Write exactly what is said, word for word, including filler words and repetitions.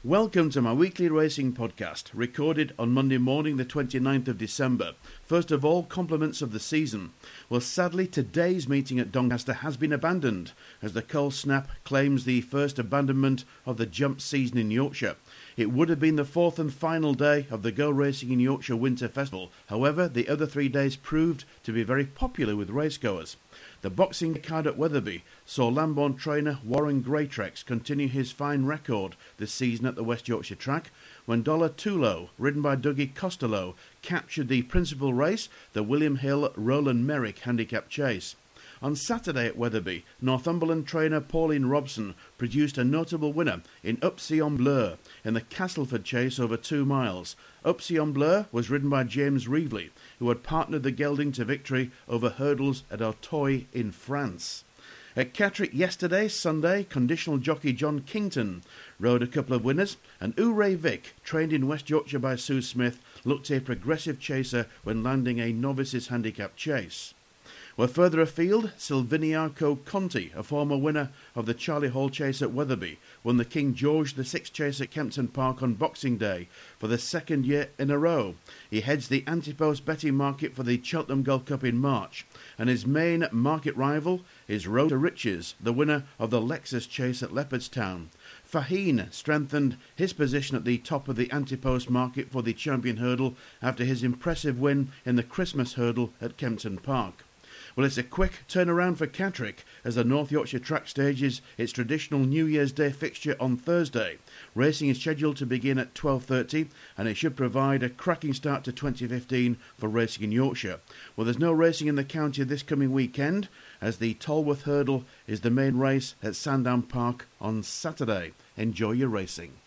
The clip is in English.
Welcome to my weekly racing podcast, recorded on Monday morning the twenty-ninth of December. First of all, compliments of the season. Well, sadly, today's meeting at Doncaster has been abandoned, as the cold snap claims the first abandonment of the jump season in Yorkshire. It would have been the fourth and final day of the Go Racing in Yorkshire Winter Festival. However, the other three days proved to be very popular with racegoers. The boxing card at Wetherby saw Lambourn trainer Warren Greatrex continue his fine record this season at the West Yorkshire track, when Dollar Tulo, ridden by Dougie Costello, captured the principal race, the William Hill Roland Merrick Handicap Chase. On Saturday at Wetherby, Northumberland trainer Pauline Robson produced a notable winner in Upsy en Bleu in the Castleford Chase over two miles. Upsy en Bleu was ridden by James Reevely, who had partnered the gelding to victory over hurdles at Auteuil in France. At Catterick yesterday, Sunday, conditional jockey John Kington rode a couple of winners, and Ouray Vic, trained in West Yorkshire by Sue Smith, looked a progressive chaser when landing a novices handicap chase. Well, further afield, Silviniaco Conti, a former winner of the Charlie Hall Chase at Wetherby, won the King George the sixth Chase at Kempton Park on Boxing Day for the second year in a row. He heads the anti-post betting market for the Cheltenham Gold Cup in March, and his main market rival is Road to Riches, the winner of the Lexus Chase at Leopardstown. Fahine strengthened his position at the top of the anti-post market for the Champion Hurdle after his impressive win in the Christmas Hurdle at Kempton Park. Well, it's a quick turnaround for Catterick as the North Yorkshire track stages its traditional New Year's Day fixture on Thursday. Racing is scheduled to begin at twelve thirty, and it should provide a cracking start to twenty fifteen for racing in Yorkshire. Well, there's no racing in the county this coming weekend, as the Tolworth Hurdle is the main race at Sandown Park on Saturday. Enjoy your racing.